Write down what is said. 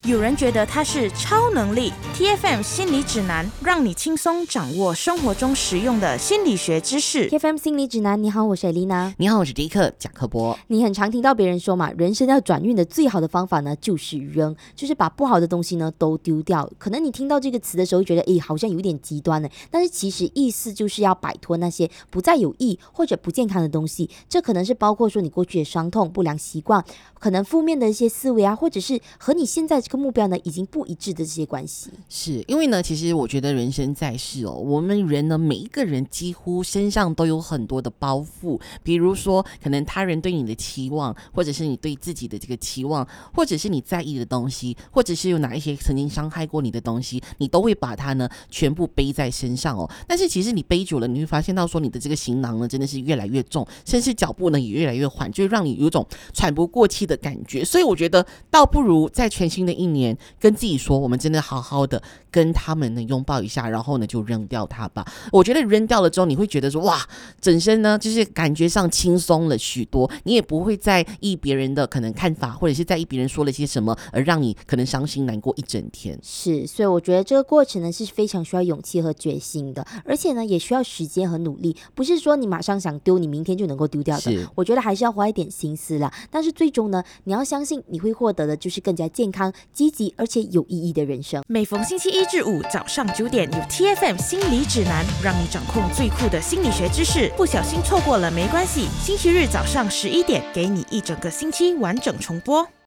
有人觉得它是超能力。 TFM 心理指南，让你轻松掌握生活中实用的心理学知识。 TFM 心理指南，你好，我是 Elena。 你好，我是迪克贾克波。 你很常听到别人说嘛，人生要转运的最好的方法呢，就是扔，就是把不好的东西呢都丢掉。可能你听到这个词的时候觉得好像有点极端呢，但是其实意思就是要摆脱那些不再有益或者不健康的东西。这可能是包括说你过去的伤痛、不良习惯，可能负面的一些思维啊，或者是和你现在这个目标呢已经不一致的这些关系。 是因为呢，其实我觉得人生在世我们人呢，每一个人几乎身上都有很多的包袱，比如说可能他人对你的期望，或者是你对自己的这个期望，或者是你在意的东西，或者是有哪一些曾经伤害过你的东西，你都会把它呢全部背在身上但是其实你背久了，你会发现到说你的这个行囊呢真的是越来越重，甚至脚步呢也越来越缓，就会让你有一种喘不过气的感觉。所以我觉得倒不如在全新的一年跟自己说，我们真的好好的跟他们呢拥抱一下，然后呢就扔掉它吧。我觉得扔掉了之后，你会觉得说哇，整身呢就是感觉上轻松了许多，你也不会在意别人的可能看法，或者是在意别人说了些什么而让你可能伤心难过一整天。 是，所以我觉得这个过程呢是非常需要勇气和决心的，而且呢也需要时间和努力，不是说你马上想丢，你明天就能够丢掉的。我觉得还是要花一点心思啦。但是最终呢，你要相信你会获得的就是更加健康、积极而且有意义的人生。 每逢星期一至五早上9点，有 TFM 心理指南，让你掌控最酷的心理学知识。不小心错过了没关系，星期日早上11点，给你一整个星期完整重播。